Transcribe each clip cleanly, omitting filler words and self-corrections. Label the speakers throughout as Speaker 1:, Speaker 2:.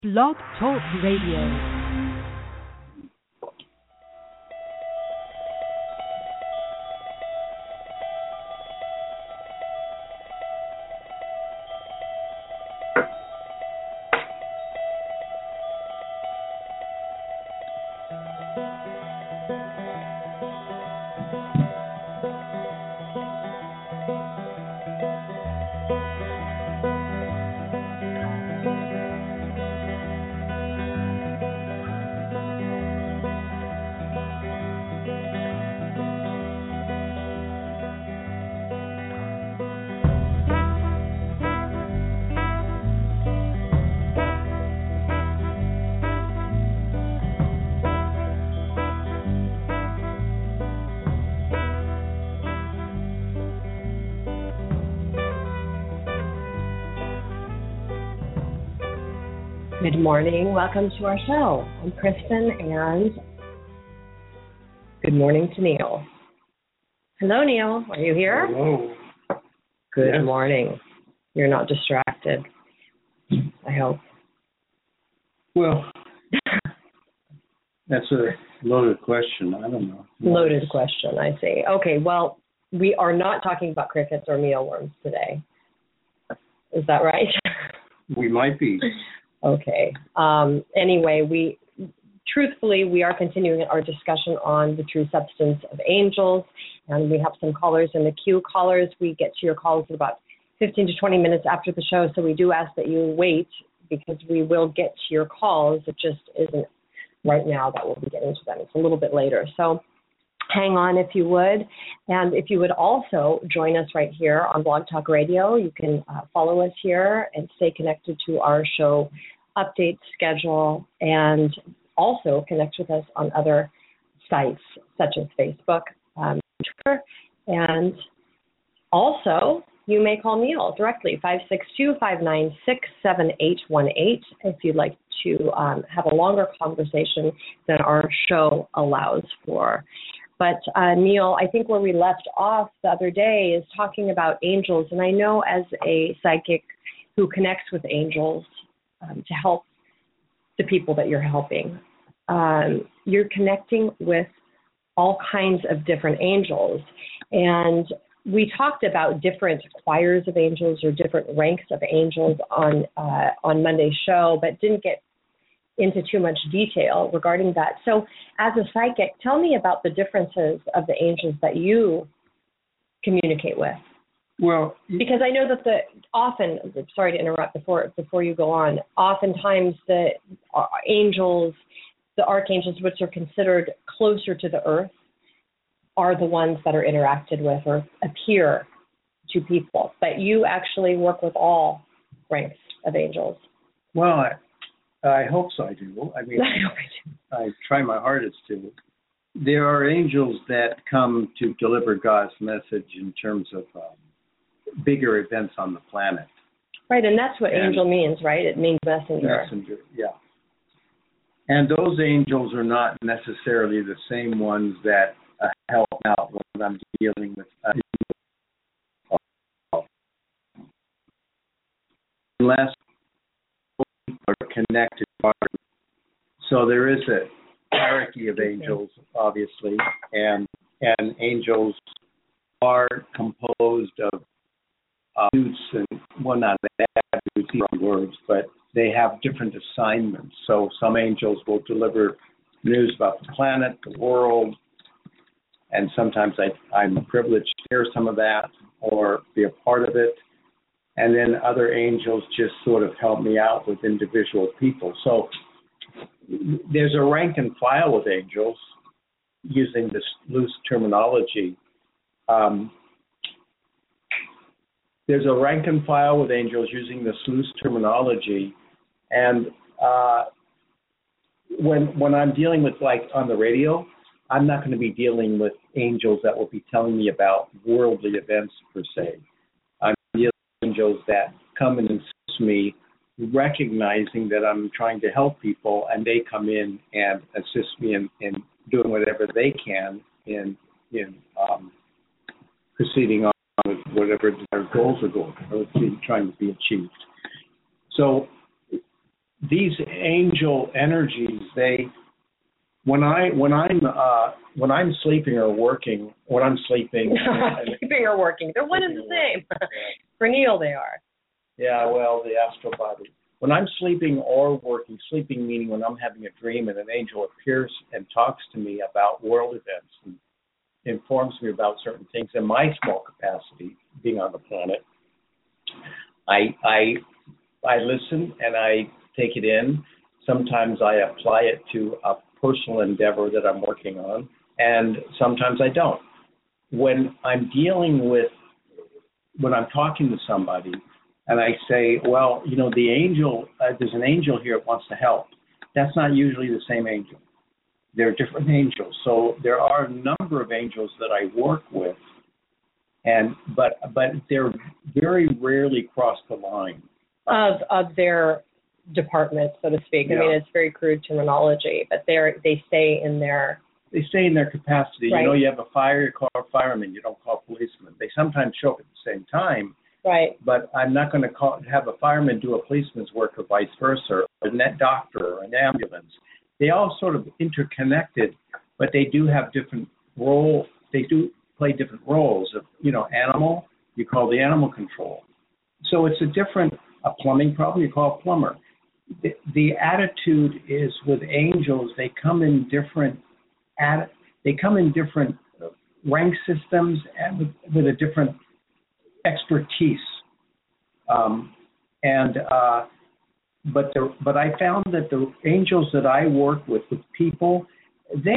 Speaker 1: Blog Talk Radio. Good morning. Welcome to our show. I'm Kristen, and good morning to Neil. Hello, Neil. Are you here?
Speaker 2: Hello.
Speaker 1: Good morning. You're not distracted, I hope.
Speaker 2: Well, that's a loaded question. I don't know.
Speaker 1: Loaded question, I see. Okay, well, we are not talking about crickets or mealworms today. Is that right?
Speaker 2: We might be.
Speaker 1: Okay. Anyway, we are continuing our discussion on the true substance of angels, and we have some callers in the queue. Callers, we get to your calls in about 15 to 20 minutes after the show, so we do ask that you wait because we will get to your calls. It just isn't right now that we'll be getting to them. It's a little bit later. So hang on if you would. And if you would also join us right here on Blog Talk Radio, you can follow us here and stay connected to our show update schedule, and also connect with us on other sites such as Facebook, Twitter, and also you may call Neil directly, 562-596-7818, if you'd like to have a longer conversation than our show allows for. But Neil, I think where we left off the other day is talking about angels, and I know as a psychic who connects with angels to help the people that you're helping, you're connecting with all kinds of different angels. And we talked about different choirs of angels or different ranks of angels on Monday's show, but didn't get into too much detail regarding that. So as a psychic, tell me about the differences of the angels that you communicate with.
Speaker 2: Well,
Speaker 1: because I know that often, sorry to interrupt before you go on, oftentimes the angels, the archangels, which are considered closer to the earth, are the ones that are interacted with or appear to people. But you actually work with all ranks of angels.
Speaker 2: Well, I hope so. I do. I mean, I try my hardest to. There are angels that come to deliver God's message in terms of bigger events on the planet.
Speaker 1: Right, and that's what angel means, right? It means messenger.
Speaker 2: Messenger, yeah. And those angels are not necessarily the same ones that help out when I'm dealing with unless people are connected. So there is a hierarchy of angels, obviously, and angels are composed of dudes and, well, not words, but they have different assignments. So some angels will deliver news about the planet, the world, and sometimes I'm privileged to hear some of that or be a part of it. And then other angels just sort of help me out with individual people. So there's a rank and file with angels, using this loose terminology. There's a rank and file with angels using this loose terminology. And when I'm dealing with, like, on the radio, I'm not going to be dealing with angels that will be telling me about worldly events per se. I'm dealing with angels that come and assist me, recognizing that I'm trying to help people, and they come in and assist me in doing whatever they can in proceeding on with whatever their goals are going or trying to be achieved. So these angel energies, when I'm sleeping or working, when I'm sleeping,
Speaker 1: sleeping or working, they're one and the same. For Neil, they are.
Speaker 2: Yeah, well, the astral body. When I'm sleeping or working, sleeping meaning when I'm having a dream and an angel appears and talks to me about world events and informs me about certain things in my small capacity, being on the planet, I listen and I take it in. Sometimes I apply it to a personal endeavor that I'm working on, and sometimes I don't. When I'm talking to somebody and I say, well, the angel, there's an angel here that wants to help. That's not usually the same angel. They're different angels. So there are a number of angels that I work with, but they're very rarely cross the line
Speaker 1: of their department, so to speak.
Speaker 2: Yeah.
Speaker 1: I mean, it's very crude terminology, but they stay in their
Speaker 2: capacity.
Speaker 1: Right.
Speaker 2: You have a fire, you call a fireman, you don't call policemen. They sometimes show up at the same time.
Speaker 1: Right.
Speaker 2: But I'm not going to have a fireman do a policeman's work or vice versa, or a net doctor or an ambulance. They all sort of interconnected, but they do have different roles. They do play different roles. Animal, you call the animal control. So it's a plumbing problem, you call a plumber. The attitude is with angels, they come in different rank systems and with a different expertise. But I found that the angels that I work with people, they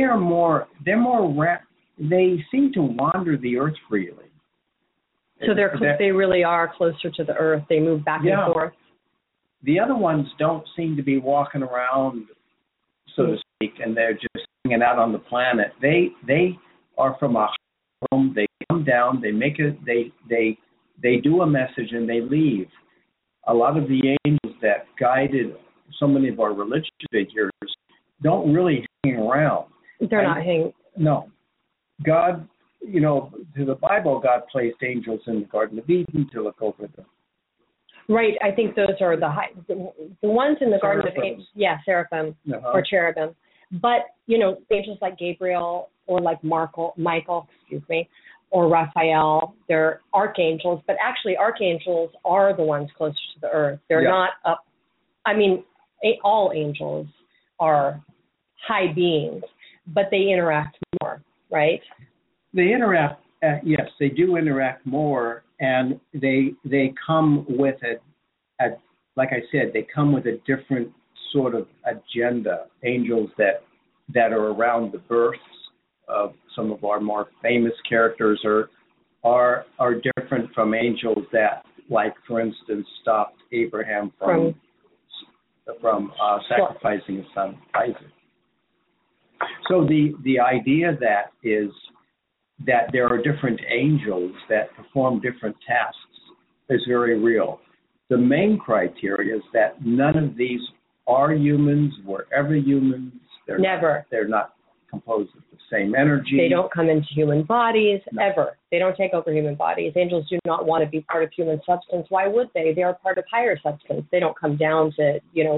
Speaker 2: seem to wander the earth freely.
Speaker 1: So they really are closer to the earth. They move back and forth.
Speaker 2: The other ones don't seem to be walking around, so to speak, and they're just hanging out on the planet. They are from a home. They come down. They do a message and they leave. A lot of the angels that guided so many of our religious figures don't really hang around.
Speaker 1: They're not hanging.
Speaker 2: No. God, to the Bible, God placed angels in the Garden of Eden to look over them.
Speaker 1: Right. I think those are the ones in the Garden of Eden. Yeah, seraphim or cherubim. But, angels like Gabriel or like Michael, or Raphael, they're archangels, but actually archangels are the ones closer to the earth. They're not up. I mean, all angels are high beings, but they interact more, right?
Speaker 2: They interact, yes, they do interact more, and they come with like I said, they come with a different sort of agenda. Angels that are around the births of some of our more famous characters are different from angels that, like, for instance, stopped Abraham from sacrificing his son Isaac. So the idea is that there are different angels that perform different tasks is very real. The main criteria is that none of these are humans, were ever humans. They're not composed of the same energy.
Speaker 1: They don't come into human bodies, ever. They don't take over human bodies. Angels do not want to be part of human substance. Why would they? They are part of higher substance. They don't come down to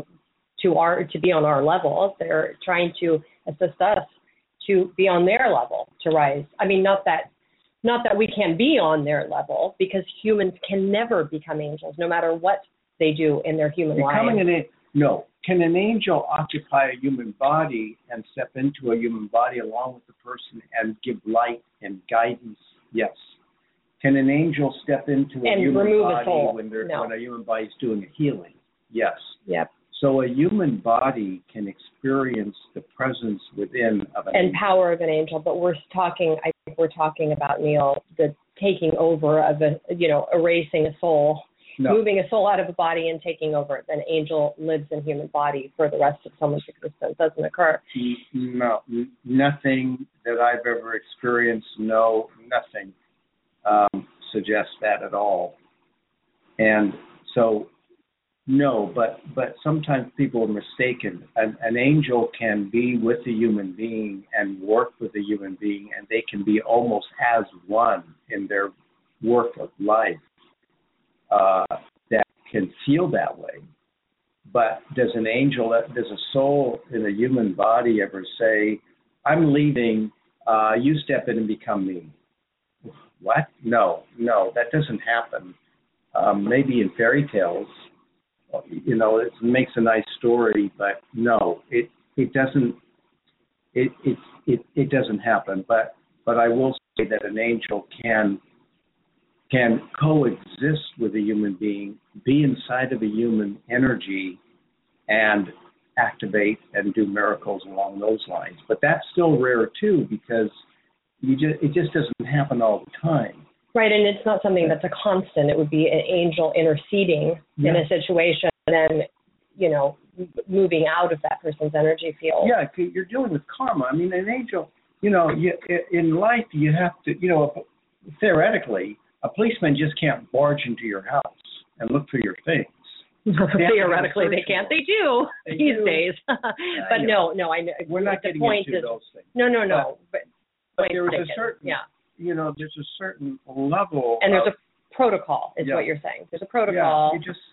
Speaker 1: be on our level. They're trying to assist us to be on their level, to rise. I mean, not that we can be on their level, because humans can never become angels, no matter what they do in their human life.
Speaker 2: No. Can an angel occupy a human body and step into a human body along with the person and give light and guidance? Yes. Can an angel step into a human body when a human body is doing a healing? Yes.
Speaker 1: Yep.
Speaker 2: So a human body can experience the presence within of an angel.
Speaker 1: And power of an angel, but I think we're talking about, Neil, the taking over of erasing a soul. No. Moving a soul out of a body and taking over. An angel lives in human body for the rest of someone's existence. Doesn't occur.
Speaker 2: No, nothing that I've ever experienced. No, nothing suggests that at all. And so, no, but sometimes people are mistaken. An angel can be with a human being and work with a human being, and they can be almost as one in their work of life. That can feel that way, But does a soul in a human body ever say, I'm leaving, you step in and become me? What? No, that doesn't happen. Maybe in fairy tales, it makes a nice story, but no, it doesn't. It doesn't happen. But I will say that an angel can coexist with a human being, be inside of a human energy, and activate and do miracles along those lines. But that's still rare too, because it just doesn't happen all the time.
Speaker 1: Right, and it's not something that's a constant. It would be an angel interceding in a situation and then, moving out of that person's energy field.
Speaker 2: Yeah, you're dealing with karma. I mean, an angel, in life you have to, theoretically, a policeman just can't barge into your house and look for your things.
Speaker 1: Theoretically, they can't. They do these days. But no, I know.
Speaker 2: We're not getting into those things.
Speaker 1: No. But
Speaker 2: there is a certain, there's a certain level.
Speaker 1: And there's a protocol, is what you're saying. There's a protocol.
Speaker 2: Yeah, you just,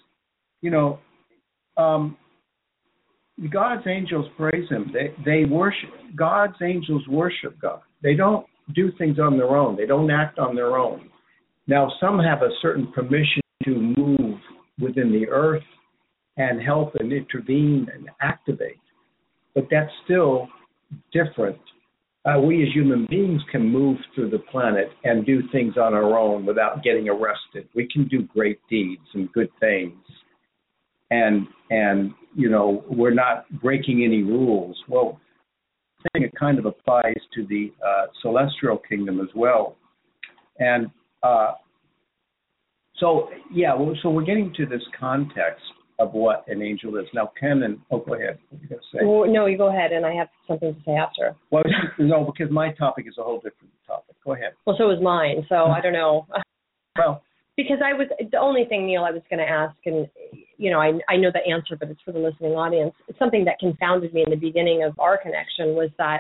Speaker 2: God's angels praise Him. They worship. God's angels worship God. They don't do things on their own. They don't act on their own. Now, some have a certain permission to move within the earth and help and intervene and activate, but that's still different. We as human beings can move through the planet and do things on our own without getting arrested. We can do great deeds and good things, and we're not breaking any rules. Well, I think it kind of applies to the celestial kingdom as well, and so we're getting to this context of what an angel is. Now, Ken, go ahead. What are you going to say?
Speaker 1: Well, no, you go ahead, and I have something to say after.
Speaker 2: Well, no, because my topic is a whole different topic. Go ahead.
Speaker 1: Well, so is mine, so I don't know.
Speaker 2: Well,
Speaker 1: because the only thing, Neil, I was going to ask, and, I know the answer, but it's for the listening audience. It's something that confounded me in the beginning of our connection was that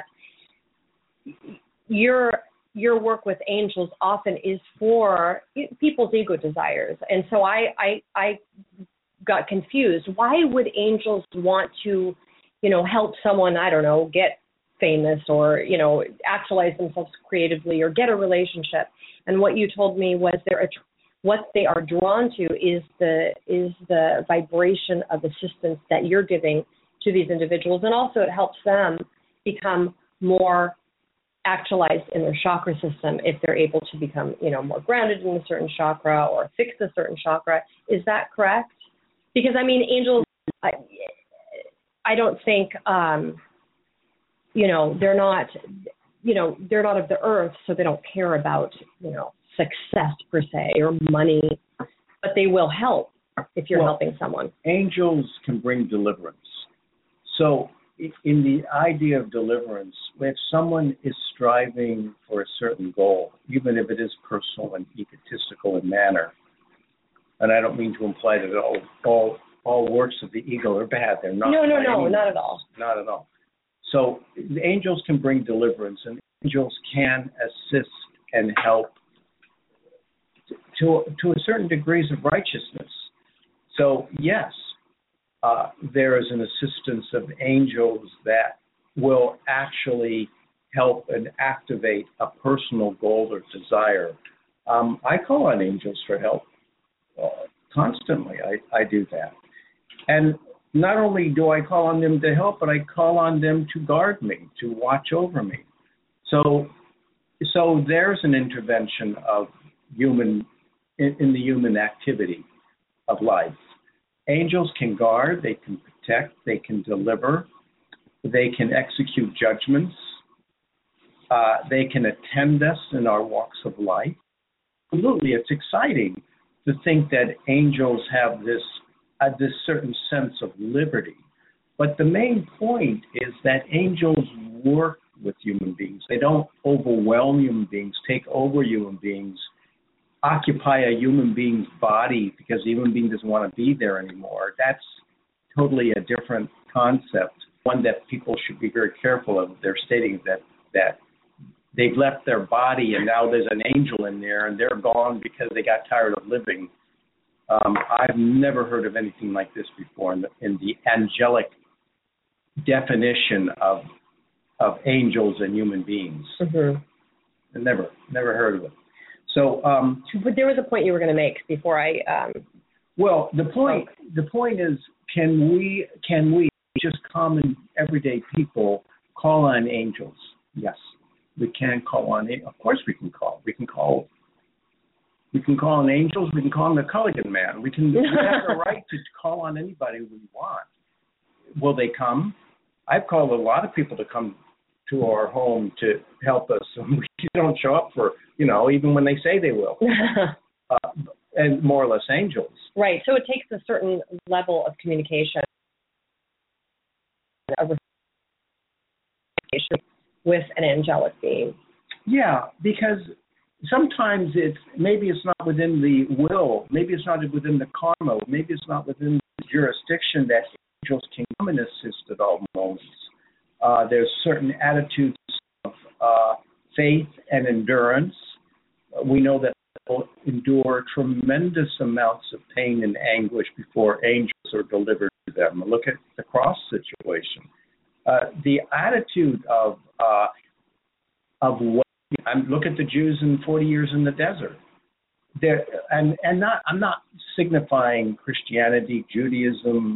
Speaker 1: your work with angels often is for people's ego desires. And so I got confused. Why would angels want to, help someone, I don't know, get famous or, actualize themselves creatively or get a relationship? And what you told me was what they are drawn to is the vibration of assistance that you're giving to these individuals. And also it helps them become more actualized in their chakra system if they're able to become, more grounded in a certain chakra or fix a certain chakra. Is that correct? Because, angels, I don't think, they're not, they're not of the earth, so they don't care about, success per se or money, but they will help if you're helping someone.
Speaker 2: Angels can bring deliverance. So in the idea of deliverance, if someone is striving for a certain goal, even if it is personal and egotistical in manner, and I don't mean to imply that all works of the ego are bad. They're not.
Speaker 1: No, not at all.
Speaker 2: Not at all. So the angels can bring deliverance, and angels can assist and help to a certain degrees of righteousness. So yes, there is an assistance of angels that will actually help and activate a personal goal or desire. I call on angels for help constantly. I do that. And not only do I call on them to help, but I call on them to guard me, to watch over me. So there's an intervention of in the human activity of life. Angels can guard, they can protect, they can deliver, they can execute judgments, they can attend us in our walks of life. Absolutely, it's exciting to think that angels have this certain sense of liberty. But the main point is that angels work with human beings. They don't overwhelm human beings, take over human beings, occupy a human being's body because the human being doesn't want to be there anymore. That's totally a different concept, one that people should be very careful of. They're stating that they've left their body and now there's an angel in there and they're gone because they got tired of living. I've never heard of anything like this before in the angelic definition of angels and human beings.
Speaker 1: Mm-hmm.
Speaker 2: I never heard of it. So,
Speaker 1: but there was a point you were going to make before I.
Speaker 2: Well, the point is, can we just common everyday people call on angels? Yes, we can call on. Of course, we can call. We can call on angels. We can call on the Culligan man. We have the right to call on anybody we want. Will they come? I've called a lot of people to come to our home to help us. We don't show up for, even when they say they will. And more or less angels.
Speaker 1: Right. So it takes a certain level of communication with an angelic being.
Speaker 2: Yeah, because sometimes maybe it's not within the will, maybe it's not within the karma, maybe it's not within the jurisdiction that angels can come and assist at all moments. There's certain attitudes of faith and endurance. We know that people endure tremendous amounts of pain and anguish before angels are delivered to them. Look at the cross situation. The attitude of what, look at the Jews in 40 years in the desert. I'm not signifying Christianity, Judaism,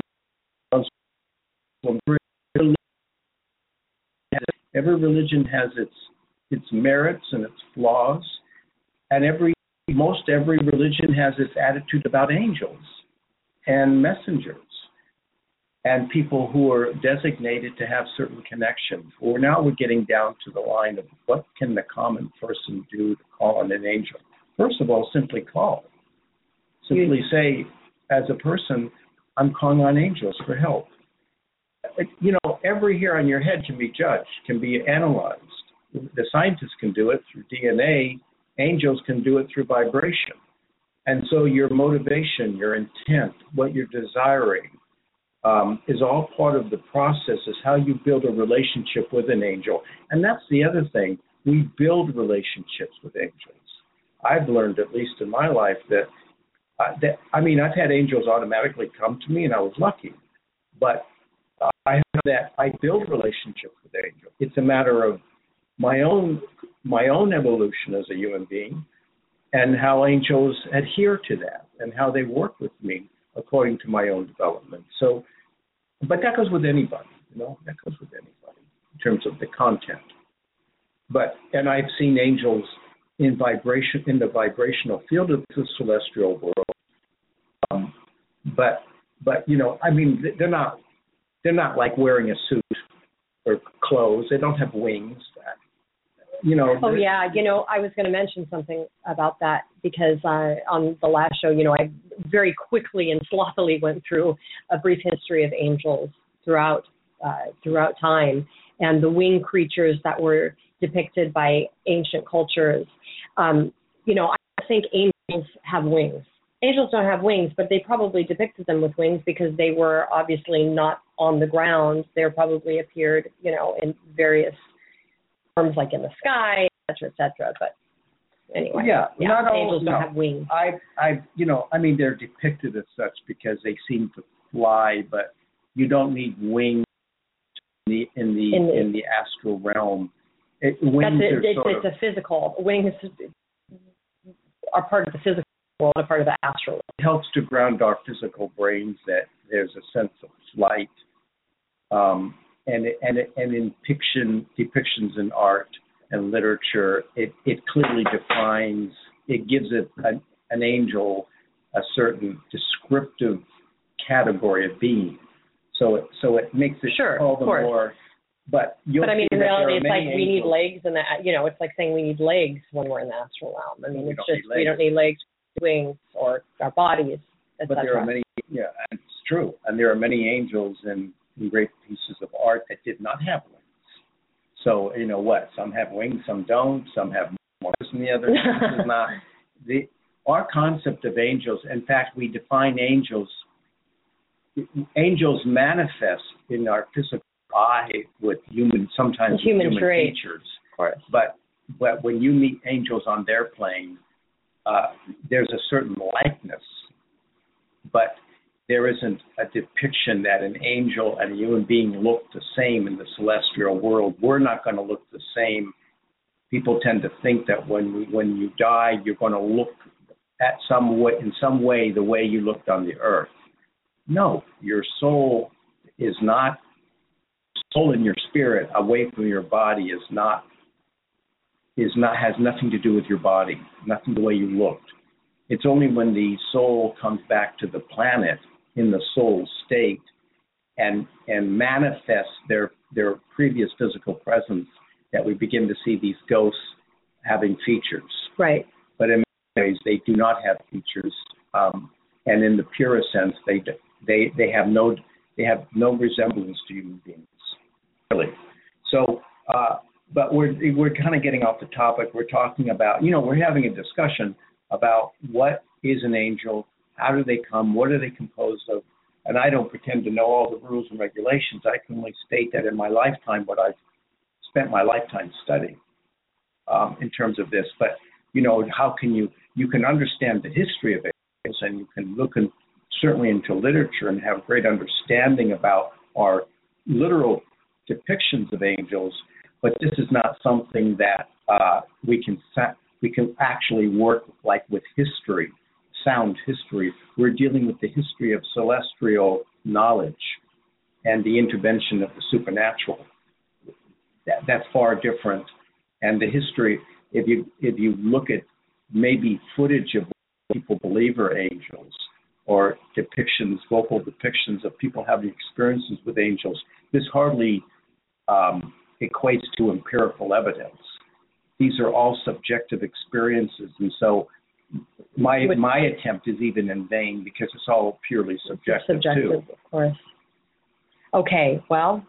Speaker 2: every religion has its merits and its flaws, and most every religion has its attitude about angels and messengers and people who are designated to have certain connections. Well, now we're getting down to the line of what can the common person do to call on an angel? First of all, simply call. Simply say, as a person, I'm calling on angels for help. Every hair on your head can be judged, can be analyzed. The scientists can do it through DNA. Angels can do it through vibration. And so your motivation, your intent, what you're desiring is all part of the process, is how you build a relationship with an angel. And that's the other thing. We build relationships with angels. I've learned, at least in my life, that I've had angels automatically come to me, and I was lucky. But I have that I build relationships with angels. It's a matter of my own evolution as a human being, and how angels adhere to that, and how they work with me according to my own development. So, but that goes with anybody, that goes with anybody in terms of the content. And I've seen angels in the vibrational field of the celestial world. They're not like wearing a suit or clothes. They don't have wings.
Speaker 1: Oh, yeah. I was going to mention something about that because on the last show, I very quickly and sloppily went through a brief history of angels throughout time and the winged creatures that were depicted by ancient cultures. I think angels have wings. Angels don't have wings, but they probably depicted them with wings because they were obviously not on the ground. They probably appeared, in various forms, like in the sky, et cetera. But anyway,
Speaker 2: not
Speaker 1: angels don't have wings.
Speaker 2: They're depicted as such because they seem to fly, but you don't need wings in the astral realm. It's a physical.
Speaker 1: Wings are part of the physical world, a part of the astral world.
Speaker 2: It helps to ground our physical brains that there's a sense of flight, and in depictions in art and literature, it clearly defines. It gives an angel a certain descriptive category of being. So it makes it all the more. But in
Speaker 1: reality, it's like we need legs, and it's like saying we need legs when we're in the astral realm. We don't need legs, wings, or our bodies.
Speaker 2: But there are many. Yeah, it's true, and there are many angels in great pieces of art that did not have wings. So some have wings, some don't. Some have more than the others. This is not our concept of angels. In fact, we define angels. Angels manifest in our physical eye with human features.
Speaker 1: Of course.
Speaker 2: But when you meet angels on their plane, there's a certain likeness but there isn't a depiction that an angel and a human being look the same in the celestial world. We're not going to look the same. People tend to think that when you die, you're going to look at in some way the way you looked on the earth. No, your soul is not. Soul and your spirit away from your body has nothing to do with your body, nothing the way you looked. It's only when the soul comes back to the planet in the soul state and manifests their previous physical presence that we begin to see these ghosts having features.
Speaker 1: Right.
Speaker 2: But in many ways, they do not have features, and in the purest sense, they have no resemblance to human beings, really. So, but we're kind of getting off the topic. We're talking about, we're having a discussion about what is an angel, how do they come, what are they composed of, and I don't pretend to know all the rules and regulations. I can only state that in my lifetime, what I've spent my lifetime studying in terms of this. But, how can you can understand the history of angels, and you can look certainly into literature and have a great understanding about our literal depictions of angels, but this is not something that we can actually work like with history, sound history. We're dealing with the history of celestial knowledge and the intervention of the supernatural. That's far different. And the history, if you look at maybe footage of what people believe are angels, or depictions, vocal depictions of people having experiences with angels, this hardly equates to empirical evidence. These are all subjective experiences, and so my attempt is even in vain because it's all purely subjective too.
Speaker 1: Of course. Okay, well,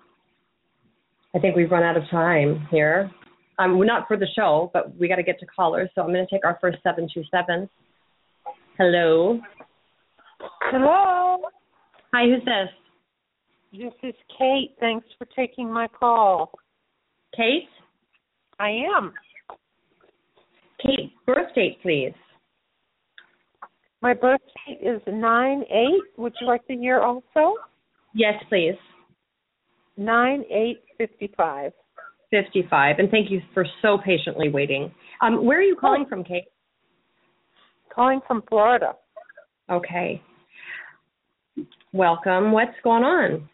Speaker 1: I think we've run out of time here. We're not for the show, but we got to get to callers, so I'm going to take our first 727. Hello.
Speaker 3: Hello.
Speaker 1: Hi, who's this?
Speaker 3: This is Kate. Thanks for taking my call.
Speaker 1: Kate?
Speaker 3: I am.
Speaker 1: Kate, birth date, please.
Speaker 3: My birth date is 9/8. Would you like the year also?
Speaker 1: Yes, please.
Speaker 3: 9/8/55.
Speaker 1: 55. And thank you for so patiently waiting. Where are you calling from, Kate?
Speaker 3: Calling from Florida.
Speaker 1: Okay. Welcome. What's going on?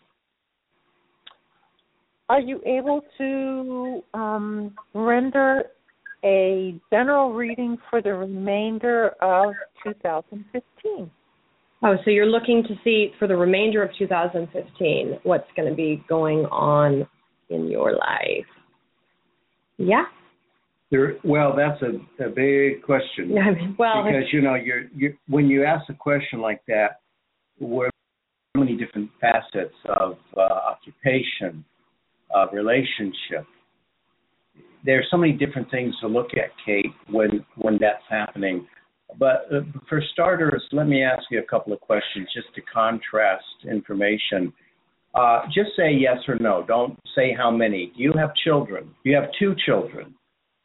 Speaker 3: Are you able to render a general reading for the remainder of 2015?
Speaker 1: Oh, so you're looking to see for the remainder of 2015 what's going to be going on in your life. Yeah.
Speaker 2: Well, that's a big question.
Speaker 1: Well,
Speaker 2: because you're when you ask a question like that, where so many different facets of occupation, of relationship. There's so many different things to look at, Kate, when that's happening. But for starters, let me ask you a couple of questions just to contrast information. Just say yes or no. Don't say how many. Do you have children? You have 2 children.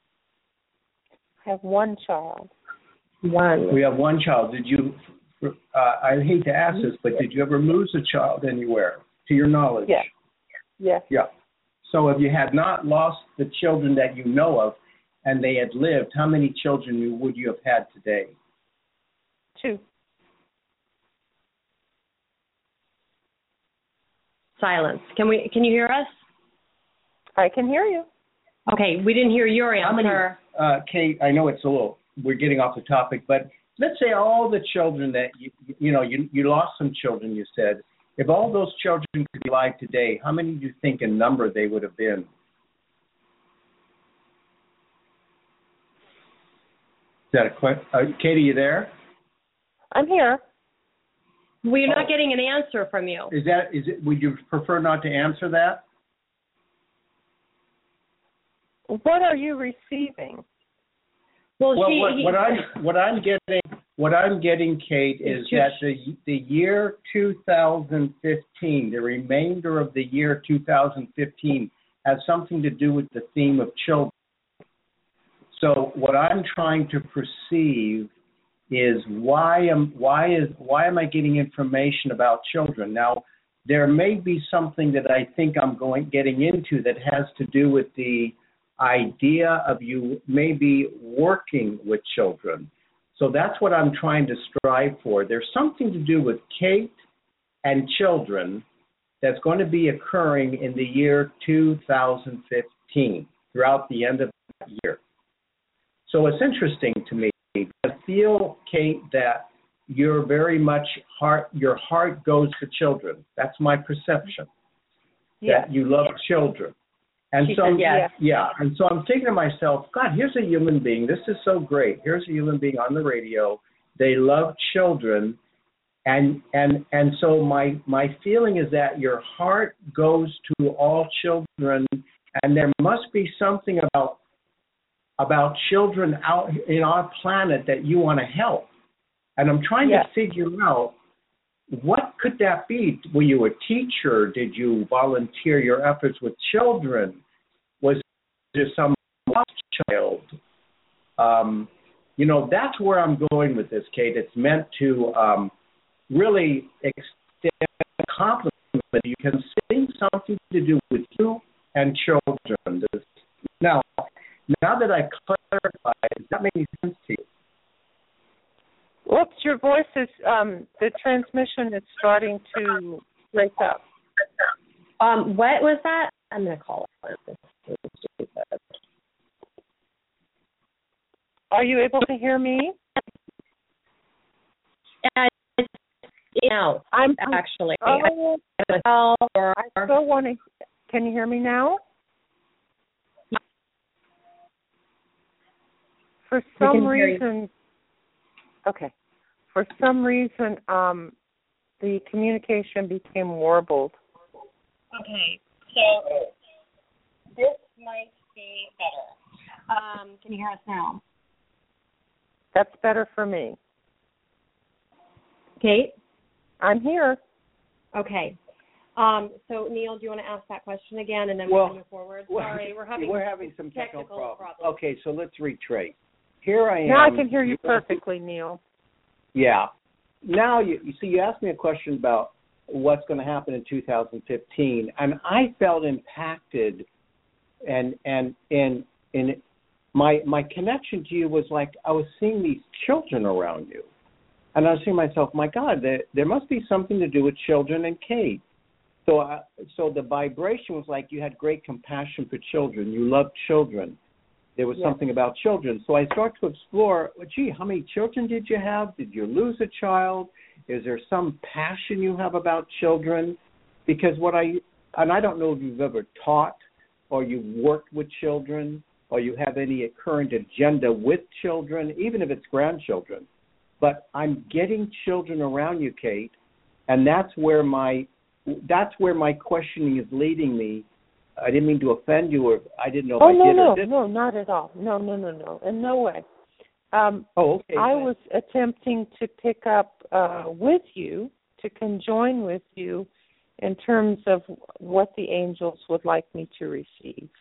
Speaker 3: I have 1 child.
Speaker 1: One.
Speaker 2: We have 1 child. Did you, I hate to ask this, but did you ever lose a child anywhere, to your knowledge?
Speaker 3: Yes. Yes.
Speaker 2: Yeah. So if you had not lost the children that you know of and they had lived, how many children would you have had today?
Speaker 3: 2.
Speaker 1: Silence. Can you hear us?
Speaker 3: I can hear you.
Speaker 1: Okay, we didn't hear your answer.
Speaker 2: Kate, I know we're getting off the topic, but let's say all the children that you lost some children, you said. If all those children could be alive today, how many do you think in number they would have been? Is that a question? Katie, you there?
Speaker 3: I'm here.
Speaker 1: We're not getting an answer from you.
Speaker 2: Is it? Would you prefer not to answer that?
Speaker 3: What are you receiving?
Speaker 1: Well,
Speaker 2: what I'm getting, Kate, is that the year 2015, the remainder of the year 2015, has something to do with the theme of children. So what I'm trying to perceive is why am I getting information about children? Now, there may be something that I think I'm getting into that has to do with the idea of you maybe working with children. So that's what I'm trying to strive for. There's something to do with Kate and children that's going to be occurring in the year 2015, throughout the end of that year. So it's interesting to me. I feel, Kate, that you're very much your heart goes to children. That's my perception.
Speaker 3: Yes.
Speaker 2: That you love children. And
Speaker 1: She
Speaker 2: so,
Speaker 1: said yes.
Speaker 2: yeah. And so I'm thinking to myself, God, here's a human being. This is so great. Here's a human being on the radio. They love children. And so my feeling is that your heart goes to all children, and there must be something about children out in our planet that you want to help. And I'm trying to figure out, what could that be? Were you a teacher? Did you volunteer your efforts with children? Was there some lost child? That's where I'm going with this, Kate. It's meant to really extend a compliment. You can see something to do with you and children. Now that I've clarified, does that make any sense to you?
Speaker 3: Whoops, your voice is, the transmission is starting to break up.
Speaker 1: What was that? I'm going to call it.
Speaker 3: Are you able to hear me?
Speaker 1: No, I'm actually.
Speaker 3: Oh, I still want to. Can you hear me now? For some reason, okay. For some reason, the communication became warbled.
Speaker 1: Okay, so this might be better. Can you hear us now?
Speaker 3: That's better for me.
Speaker 1: Kate?
Speaker 3: I'm here.
Speaker 1: Okay. So, Neil, do you want to ask that question again, and then we'll move forward? Sorry, we're having
Speaker 2: some
Speaker 1: technical problems.
Speaker 2: Okay, so let's retrace. Here I am.
Speaker 3: Now I can hear you perfectly, Neil.
Speaker 2: Yeah. Now, you see, you asked me a question about what's going to happen in 2015, and I felt impacted, and my connection to you was like I was seeing these children around you. And I was saying to myself, my God, there must be something to do with children and Kate. So the vibration was like you had great compassion for children. You loved children. There was something about children. So I started to explore, how many children did you have? Did you lose a child? Is there some passion you have about children? Because I don't know if you've ever taught or you've worked with children or you have any current agenda with children, even if it's grandchildren. But I'm getting children around you, Kate, and that's where my questioning is leading me. I didn't mean to offend you, or I didn't know if I did or didn't.
Speaker 3: No, not at all. No, in no way.
Speaker 2: Okay.
Speaker 3: I was attempting to pick up with you, to conjoin with you, in terms of what the angels would like me to receive.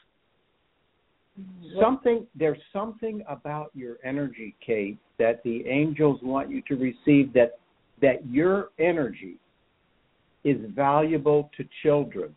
Speaker 2: There's something about your energy, Kate, that the angels want you to receive, that your energy is valuable to children.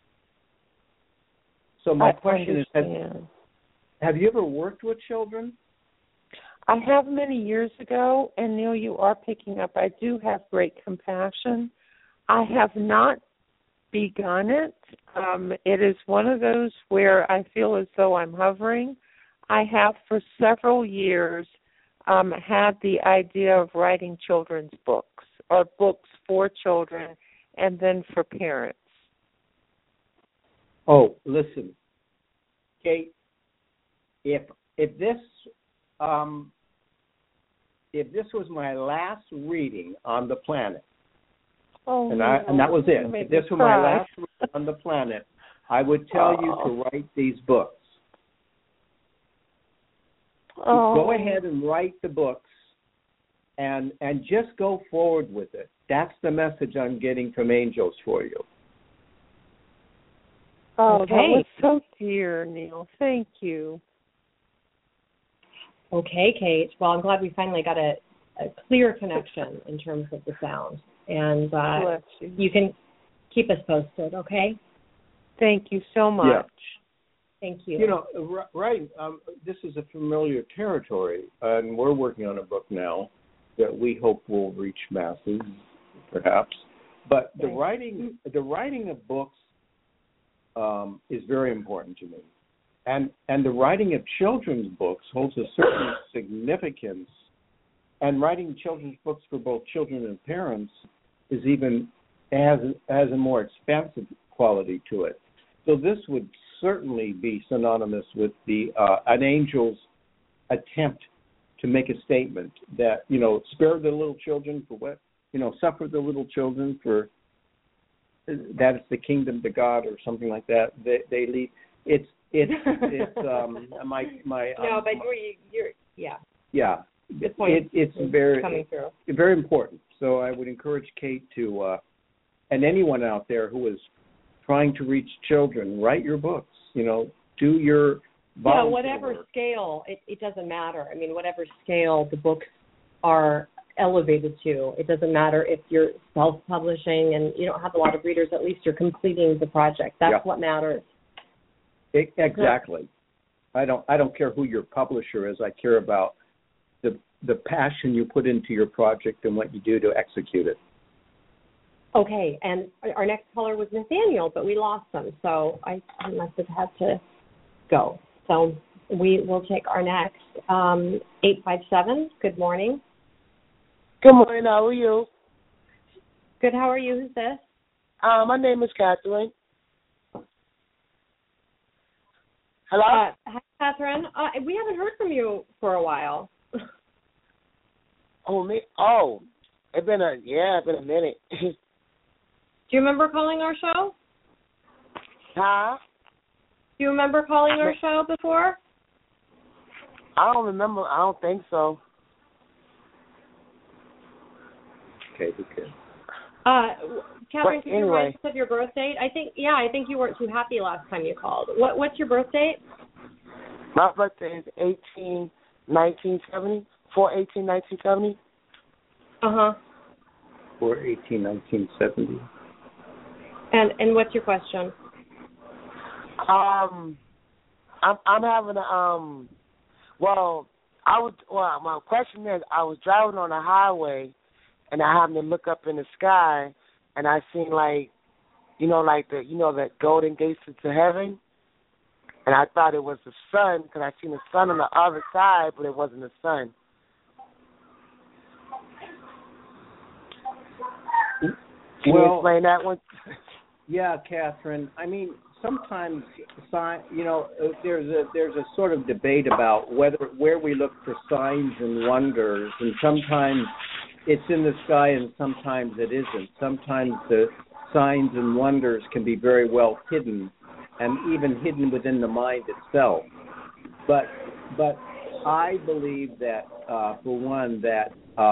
Speaker 2: So my question is, have you ever worked with children?
Speaker 3: I have many years ago, and Neil, you are picking up. I do have great compassion. I have not begun it. It is one of those where I feel as though I'm hovering. I have for several years had the idea of writing children's books, or books for children and then for parents.
Speaker 2: Oh, listen, Kate, if this was my last reading on the planet, and that was it. If this were my last reading on the planet, I would tell you to write these books. Go ahead and write the books and just go forward with it. That's the message I'm getting from angels for you.
Speaker 3: Oh, okay. That was so dear, Neil. Thank you.
Speaker 1: Okay, Kate. Well, I'm glad we finally got a a clear connection in terms of the sound. And
Speaker 3: Bless you.
Speaker 1: you can keep us posted, okay?
Speaker 3: Thank you so much.
Speaker 4: Yeah.
Speaker 1: Thank you.
Speaker 4: You know, right. This is a familiar territory, and we're working on a book now that we hope will reach masses, perhaps. But the writing of books is very important to me, and the writing of children's books holds a certain significance. And writing children's books for both children and parents is even has a more expansive quality to it. So this would certainly be synonymous with the an angel's attempt to make a statement that, you know, spare the little children for what, you know, suffer the little children for that is the kingdom to God or something like that. They lead. It's my
Speaker 1: no, but you're yeah.
Speaker 4: Yeah.
Speaker 1: Good point.
Speaker 4: It's very important. So I would encourage Kate to, and anyone out there who is trying to reach children, write your books. You know, do your
Speaker 1: whatever
Speaker 4: work.
Speaker 1: scale, it doesn't matter. I mean, whatever scale the books are elevated to, it doesn't matter if you're self-publishing and you don't have a lot of readers. At least you're completing the project. That's what matters.
Speaker 4: Exactly. I don't care who your publisher is. I care about the passion you put into your project and what you do to execute it.
Speaker 1: Okay, and our next caller was Nathaniel, but we lost him, so I must have had to go. So we will take our next 857. Good morning.
Speaker 5: Good morning. How are you?
Speaker 1: Good. How are you? Who's this?
Speaker 5: My name is Catherine. Hello.
Speaker 1: Hi, Catherine. We haven't heard from you for a while.
Speaker 5: Oh, me? Oh, it's been a minute.
Speaker 1: Do you remember calling our show?
Speaker 5: Huh?
Speaker 1: Do you remember calling our show before?
Speaker 5: I don't remember. I don't think so.
Speaker 4: Okay, good.
Speaker 1: Catherine, could you remind us of your birth date? I think you weren't too happy last time you called. What's your birth date?
Speaker 5: My birthday is 1970. 4/18/1970.
Speaker 4: 4/18/1970.
Speaker 5: And
Speaker 1: what's your question?
Speaker 5: I'm having my question is, I was driving on the highway and I happened to look up in the sky and I seen the golden gates into heaven, and I thought it was the sun because I seen the sun on the other side, but it wasn't the sun. Can you explain that one?
Speaker 4: Yeah, Catherine. I mean, sometimes, there's a sort of debate about where we look for signs and wonders, and sometimes it's in the sky and sometimes it isn't. Sometimes the signs and wonders can be very well hidden, and even hidden within the mind itself. But I believe that, for one, that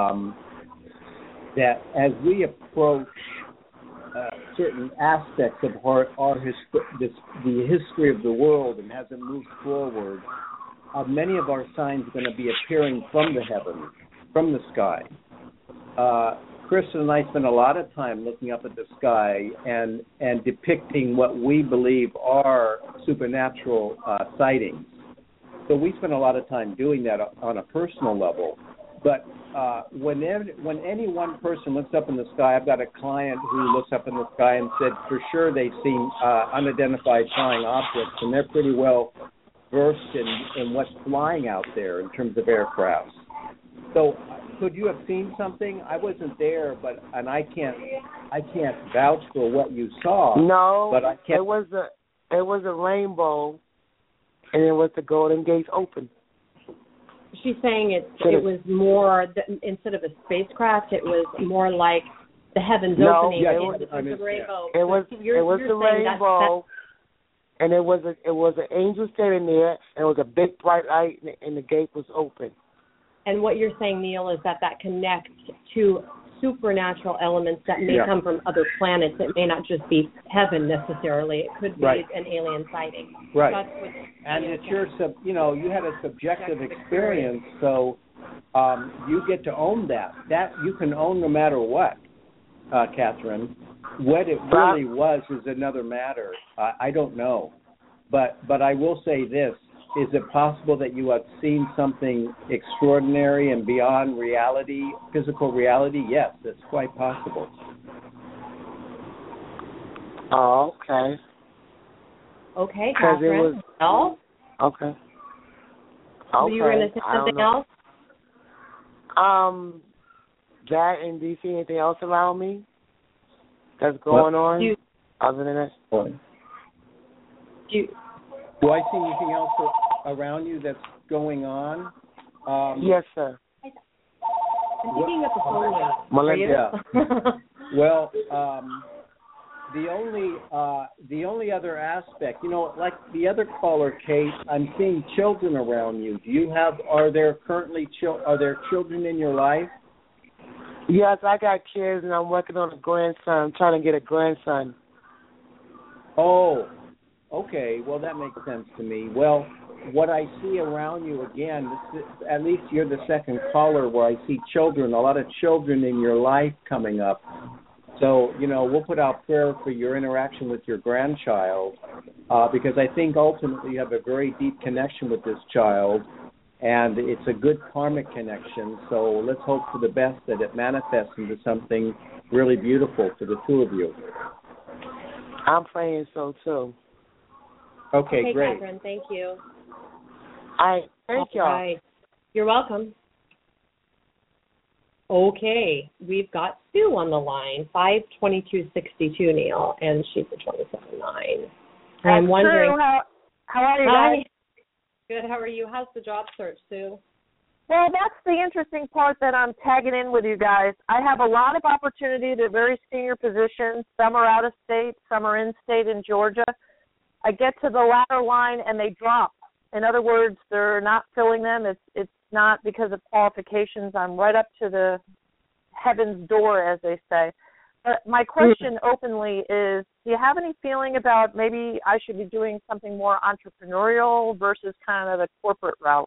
Speaker 4: as we approach certain aspects of the history of the world and as it moves forward, many of our signs are going to be appearing from the heavens, from the sky. Kristen and I spend a lot of time looking up at the sky and depicting what we believe are supernatural sightings. So we spend a lot of time doing that on a personal level. But when any one person looks up in the sky, I've got a client who looks up in the sky and said for sure they've seen unidentified flying objects, and they're pretty well versed in what's flying out there in terms of aircraft. So could you have seen something? I wasn't there, and I can't vouch for what you saw.
Speaker 5: No,
Speaker 4: but I can't.
Speaker 5: It was a rainbow, and it was the Golden Gates open.
Speaker 1: She's saying it was more, instead of a spacecraft, it was more like the heavens opening into the rainbow.
Speaker 5: It was the rainbow, and it was an angel standing there, and it was a big bright light, and the gate was open.
Speaker 1: And what you're saying, Neil, is that connects to supernatural elements that may come from other planets. It may not just be heaven necessarily. It could be an alien sighting.
Speaker 4: Right. And it's you had a subjective experience, so
Speaker 2: you get to own that. That you can own no matter what, Catherine. What it really was is another matter. I don't know. But I will say this. Is it possible that you have seen something extraordinary and beyond reality, physical reality? Yes, it's quite possible.
Speaker 5: Oh, okay.
Speaker 1: Okay, Catherine. Else?
Speaker 5: Okay.
Speaker 1: You were going to say something else?
Speaker 5: That and do you see anything else around me that's going on other than that?
Speaker 2: Do I see anything else around you that's going on?
Speaker 5: Yes, sir.
Speaker 1: I'm thinking of the phone.
Speaker 5: Melinda.
Speaker 2: Well, the only other aspect, like the other caller, Kate, I'm seeing children around you. Are there children in your life?
Speaker 5: Yes, I got kids, and I'm working on a grandson. I'm trying to get a grandson.
Speaker 2: Oh, okay. Well, that makes sense to me. Well, what I see around you, again, at least you're the second caller where I see children, a lot of children in your life coming up. So, we'll put out prayer for your interaction with your grandchild because I think ultimately you have a very deep connection with this child, and it's a good karmic connection. So let's hope for the best that it manifests into something really beautiful for the two of you.
Speaker 5: I'm praying so, too.
Speaker 2: Okay, great.
Speaker 1: Catherine, thank you.
Speaker 5: Thank y'all.
Speaker 1: Right. You're welcome. Okay, we've got Sue on the line, 52262, Neil, and she's a 27-9. I'm wondering.
Speaker 6: Sue, how are you guys?
Speaker 1: Good, how are you? How's the job search, Sue?
Speaker 6: Well, that's the interesting part that I'm tagging in with you guys. I have a lot of opportunities at very senior positions. Some are out of state, some are in state in Georgia. I get to the latter line and they drop. In other words, they're not filling them. It's not because of qualifications. I'm right up to the heaven's door, as they say. But my question openly is, do you have any feeling about maybe I should be doing something more entrepreneurial versus kind of the corporate route?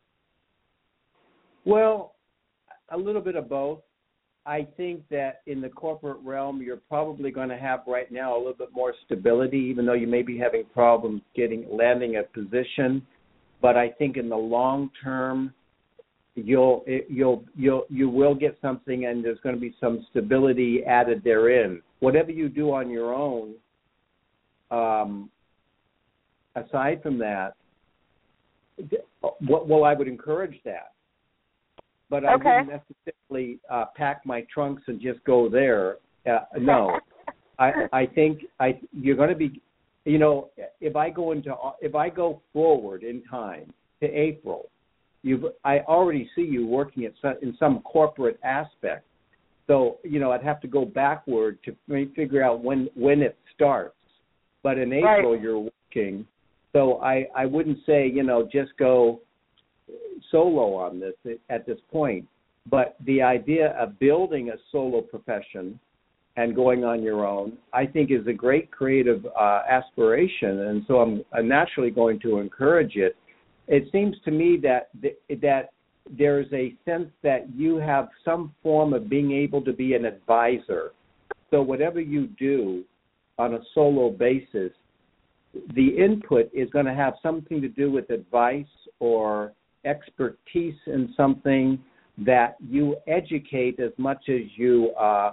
Speaker 2: Well, a little bit of both. I think that in the corporate realm, you're probably going to have right now a little bit more stability, even though you may be having problems landing a position. But I think in the long term, you will get something, and there's going to be some stability added therein. Whatever you do on your own, aside from that, I would encourage that. But I wouldn't necessarily pack my trunks and just go there. No, I think you're going to be, if I go forward in time to April, I already see you working in some corporate aspect. So I'd have to go backward to figure out when it starts. But in April you're working, so I wouldn't say just go solo on this at this point, but the idea of building a solo profession and going on your own, I think, is a great creative aspiration, and so I'm naturally going to encourage it. It seems to me that there's a sense that you have some form of being able to be an advisor. So whatever you do on a solo basis, the input is going to have something to do with advice or expertise in something that you educate as much as you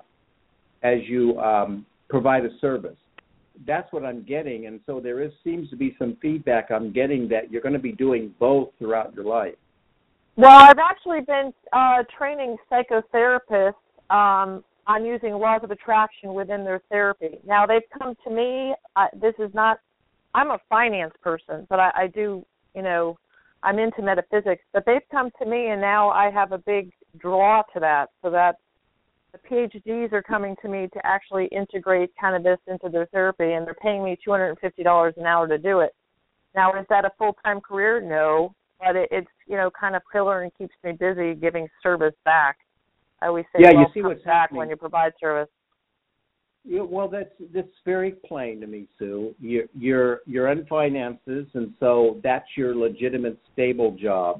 Speaker 2: provide a service. That's what I'm getting, and so seems to be some feedback I'm getting that you're going to be doing both throughout your life.
Speaker 6: Well, I've actually been training psychotherapists on using laws of attraction within their therapy. Now, they've come to me. I'm a finance person, but I do, I'm into metaphysics, but they've come to me, and now I have a big draw to that, so that the PhDs are coming to me to actually integrate kind of this into their therapy, and they're paying me $250 an hour to do it. Now, is that a full-time career? No, but it's kind of killer and keeps me busy giving service back. I always say,
Speaker 2: you see what's
Speaker 6: back
Speaker 2: happening
Speaker 6: when you provide service.
Speaker 2: Yeah, well, that's very plain to me, Sue. You're in finances, and so that's your legitimate, stable job.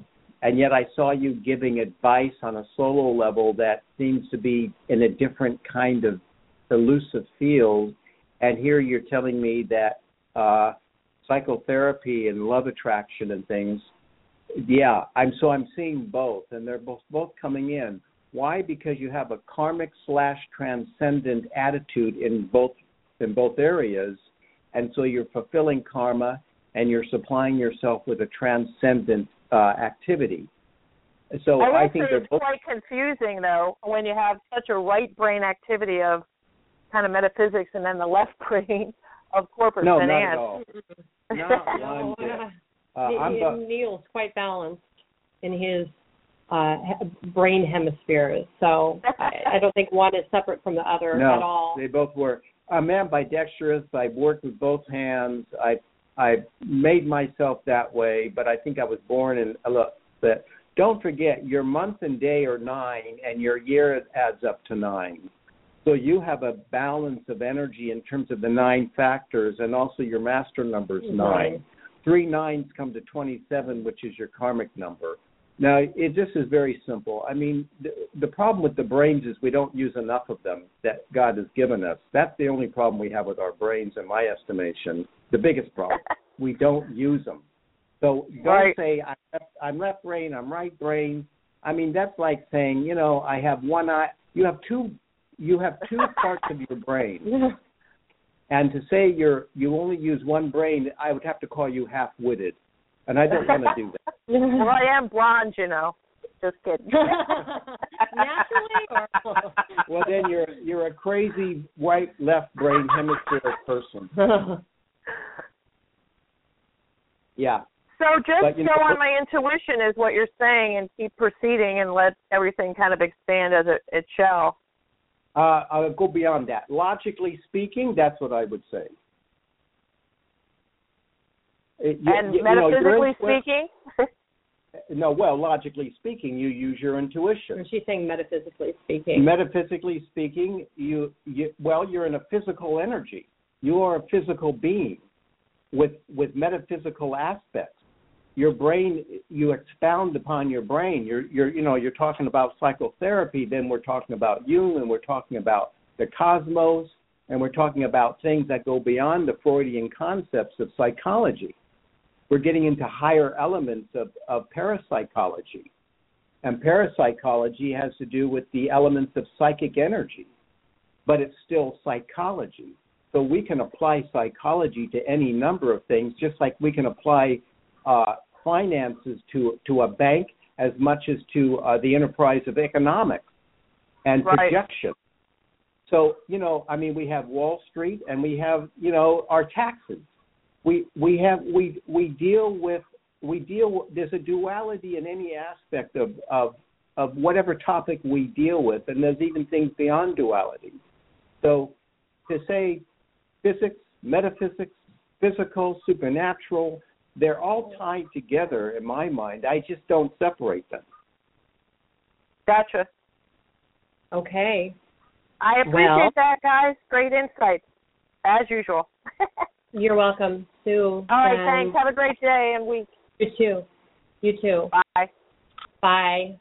Speaker 4: and yet I saw you giving advice on a solo level that seems to be in a different kind of elusive field. And here you're telling me that psychotherapy and love attraction and things, yeah, I'm seeing both, and they're both coming in. Why? Because you have a karmic/transcendent attitude in both areas, and so you're fulfilling karma and you're supplying yourself with a transcendent activity. So I think they're both
Speaker 6: quite confusing, though, when you have such a right brain activity of kind of metaphysics and then the left brain of corporate finance.
Speaker 4: Not at all.
Speaker 1: Neil's quite balanced in his brain hemispheres, so I don't think one is separate from the other at all.
Speaker 4: No, they both work. I'm ambidextrous. I've worked with both hands. I've made myself that way, but I think I was born in that. Don't forget, your month and day are 9, and your year adds up to 9. So you have a balance of energy in terms of the 9 factors, and also your master number is 9. 3 9s come to 27, which is your karmic number. Now, this is very simple. I mean, the problem with the brains is we don't use enough of them that God has given us. That's the only problem we have with our brains, in my estimation. The biggest problem. We don't use them. So don't say, I'm left brain, I'm right brain. I mean, that's like saying, I have one eye. You have two parts of your brain. And to say you only use one brain, I would have to call you half-witted. And I don't want to do that.
Speaker 6: Well, I am blonde, Just kidding.
Speaker 1: Naturally?
Speaker 4: Well, then you're a crazy white left brain hemisphere person. Yeah.
Speaker 6: So just go on my intuition is what you're saying, and keep proceeding and let everything kind of expand as it shall.
Speaker 4: I'll go beyond that. Logically speaking, that's what I would say.
Speaker 6: Metaphysically speaking?
Speaker 4: No, well, logically speaking, you use your intuition.
Speaker 1: Or she's saying metaphysically speaking.
Speaker 4: Metaphysically speaking, you're in a physical energy. You are a physical being with metaphysical aspects. Your brain, you expound upon your brain. You're talking about psychotherapy, then we're talking about Jung, and we're talking about the cosmos, and we're talking about things that go beyond the Freudian concepts of psychology. We're getting into higher elements of parapsychology. And parapsychology has to do with the elements of psychic energy, but it's still psychology. So we can apply psychology to any number of things, just like we can apply finances to a bank as much as to the enterprise of economics and projection. So, we have Wall Street and we have, our taxes. We deal with there's a duality in any aspect of whatever topic we deal with, and there's even things beyond duality. So to say physics, metaphysics, physical, supernatural, they're all tied together in my mind. I just don't separate them.
Speaker 6: Gotcha.
Speaker 1: Okay.
Speaker 6: I appreciate that, guys. Great insights, as usual.
Speaker 1: You're welcome, Sue.
Speaker 6: All right, thanks. Have a great day and week.
Speaker 1: You too.
Speaker 6: Bye.
Speaker 1: Bye.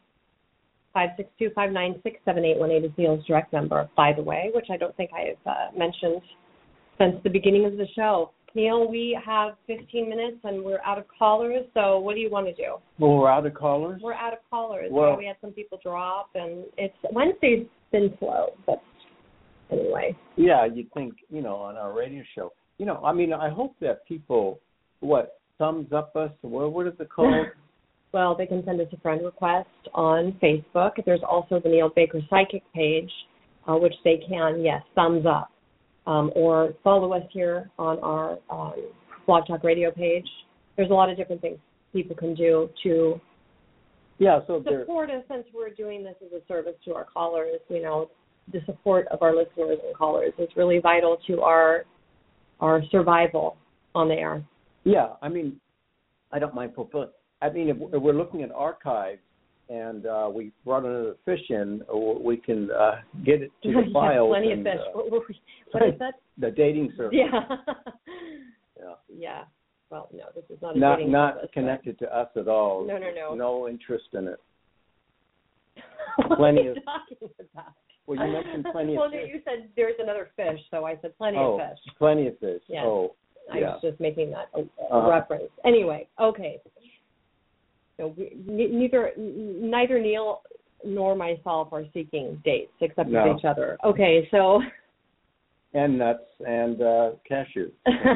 Speaker 1: 562-596-7818 is Neil's direct number, by the way, which I don't think I have mentioned since the beginning of the show. Neil, we have 15 minutes and we're out of callers, so what do you want to do?
Speaker 4: Well, we're out of callers?
Speaker 1: We're out of callers.
Speaker 4: Well,
Speaker 1: we had some people drop, and Wednesday's been slow, but anyway.
Speaker 4: Yeah, you'd think, on our radio show. I hope that people, thumbs up us, what is it called?
Speaker 1: Well, they can send us a friend request on Facebook. There's also the Neil Baker Psychic page, which they can, thumbs up. Or follow us here on our Blog Talk Radio page. There's a lot of different things people can do to support us, since we're doing this as a service to our callers. The support of our listeners and callers is really vital to our survival on the air.
Speaker 4: Yeah, I don't mind fulfilling. If we're looking at archives and we brought another fish in, we can get it to the file.
Speaker 1: Plenty of fish. What is that?
Speaker 4: The dating service.
Speaker 1: Yeah. well, no, this is not a dating
Speaker 4: Not
Speaker 1: service,
Speaker 4: connected to us at all.
Speaker 1: No.
Speaker 4: No interest in it.
Speaker 1: What
Speaker 4: Plenty
Speaker 1: are you
Speaker 4: of.
Speaker 1: talking about?
Speaker 4: Well, you mentioned plenty
Speaker 1: well,
Speaker 4: of
Speaker 1: no,
Speaker 4: fish.
Speaker 1: you said there's another fish, so I said plenty of fish.
Speaker 4: Plenty of fish.
Speaker 1: Yeah.
Speaker 4: Oh,
Speaker 1: I
Speaker 4: yeah.
Speaker 1: was just making that a reference. Anyway, okay. So neither Neil nor myself are seeking dates except with each other. Okay, so.
Speaker 4: And nuts and cashews.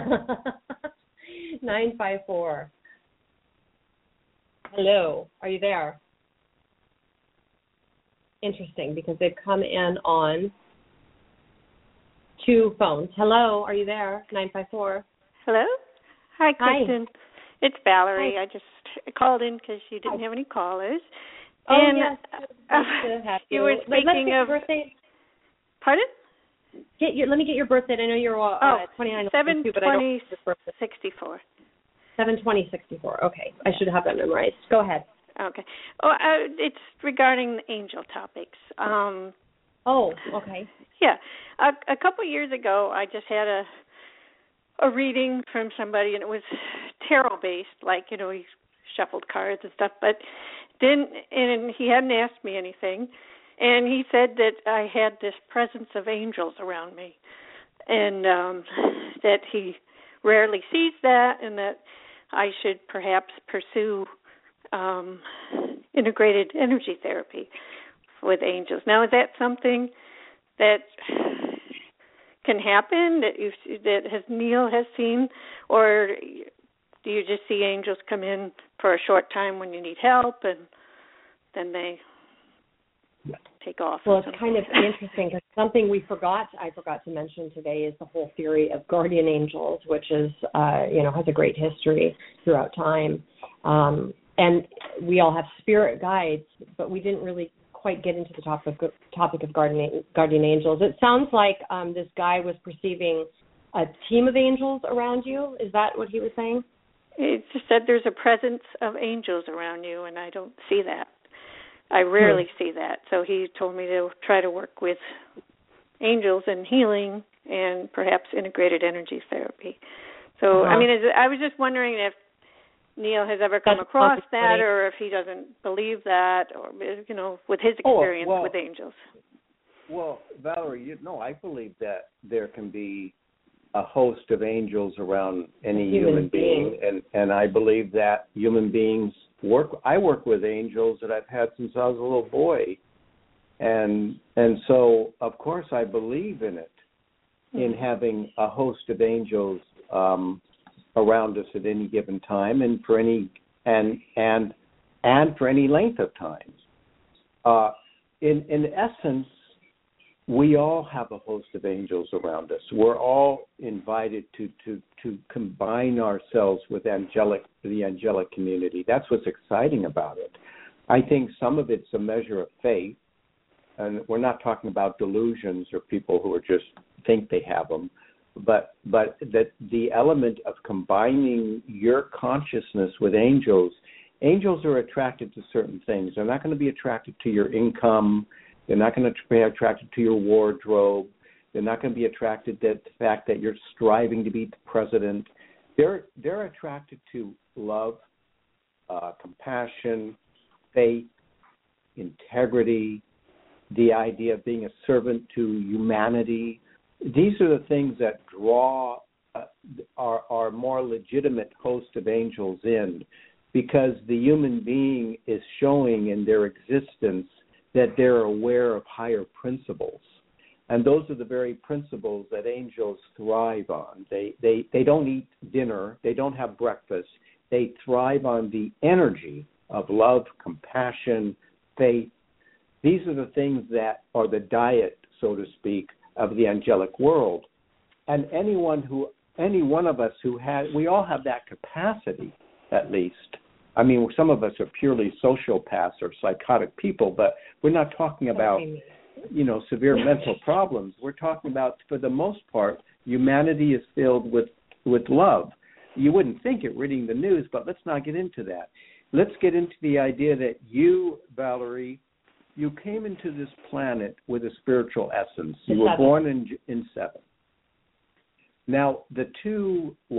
Speaker 1: 954. Hello, are you there? Interesting, because they've come in on 2 phones. Hello, are you there? 954.
Speaker 7: Hello? Hi, Kristen.
Speaker 1: Hi.
Speaker 7: It's Valerie.
Speaker 1: Hi.
Speaker 7: I just called in because you didn't have any callers.
Speaker 1: Oh,
Speaker 7: and,
Speaker 1: yes. Nice to have
Speaker 7: you were speaking of...
Speaker 1: Birthday.
Speaker 7: Pardon?
Speaker 1: Let me get your birthday. I know you're 29.
Speaker 7: 7/20/64.
Speaker 1: 7/20/64. Okay, I should have that memorized. Go ahead.
Speaker 7: Okay. It's regarding the angel topics.
Speaker 1: Okay.
Speaker 7: Yeah. A couple years ago, I just had a reading from somebody, and it was tarot based, like, he shuffled cards and stuff, but and he hadn't asked me anything, and he said that I had this presence of angels around me, and that he rarely sees that, and that I should perhaps pursue integrated energy therapy with angels. Now, is that something that can happen that Neil has seen, or do you just see angels come in for a short time when you need help and then they take off?
Speaker 1: Well, it's kind of interesting because something I forgot to mention today is the whole theory of guardian angels, which is has a great history throughout time. And we all have spirit guides, but we didn't really quite get into the topic of guardian angels. It sounds like this guy was perceiving a team of angels around you. Is that what he was saying?
Speaker 7: It just said there's a presence of angels around you, and I don't see that. I rarely see that. So he told me to try to work with angels and healing and perhaps integrated energy therapy. So, I was just wondering if Neil has ever come across that, or if he doesn't believe that, or, with his experience with angels.
Speaker 4: Well, Valerie, I believe that there can be a host of angels around any human being, and I believe that human beings I work with angels that I've had since I was a little boy, and so of course I believe in it, in having a host of angels around us at any given time, and for any and for any length of time. In essence, we all have a host of angels around us. We're all invited to combine ourselves with the angelic community. That's what's exciting about it. I think some of it's a measure of faith, and we're not talking about delusions or people who are just think they have them, but that the element of combining your consciousness with angels. Angels are attracted to certain things. They're not going to be attracted to your income. They're not going to be attracted to your wardrobe. They're not going to be attracted to the fact that you're striving to be the president. They're attracted to love, compassion, faith, integrity, the idea of being a servant to humanity. These are the things that draw our more legitimate host of angels in, because the human being is showing in their existence that they're aware of higher principles. And those are the very principles that angels thrive on. They don't eat dinner. They don't have breakfast. They thrive on the energy of love, compassion, faith. These are the things that are the diet, so to speak, of the angelic world. And any one of us we all have that capacity, at least. I mean, some of us are purely sociopaths or psychotic people, but we're not talking about, severe mental problems. We're talking about, for the most part, humanity is filled with love. You wouldn't think it reading the news, but let's not get into that. Let's get into the idea that you, Valerie, you came into this planet with a spiritual essence. You were born in 7. Now, the two,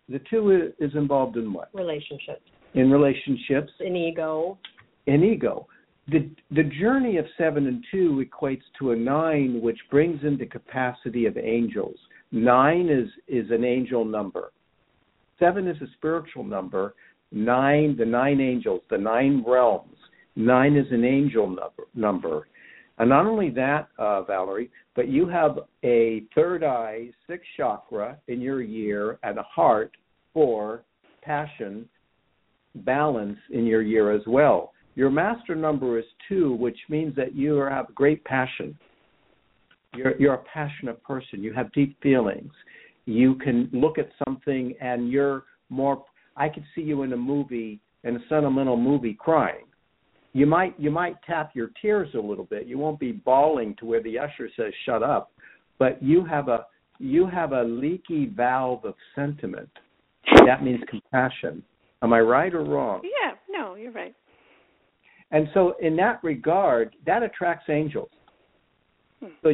Speaker 2: The 2 is involved in what?
Speaker 1: Relationships.
Speaker 2: In relationships.
Speaker 1: In ego.
Speaker 2: In ego. The journey of 7 and 2 equates to a 9, which brings in the capacity of angels. 9 is an angel number. 7 is a spiritual number. 9, the 9 angels, the 9 realms. 9 is an angel number. And not only that, Valerie, but you have a third eye, 6th chakra in your year, and a heart for passion, balance in your year as well. Your master number is 2, which means that you have great passion. You're a passionate person. You have deep feelings. You can look at something and you're more. I could see you in a sentimental movie, crying. You might tap your tears a little bit. You won't be bawling to where the usher says "shut up," but you have a leaky valve of sentiment. That means compassion. Am I right or wrong?
Speaker 7: Yeah, no, you're right.
Speaker 2: And so in that regard, that attracts angels. So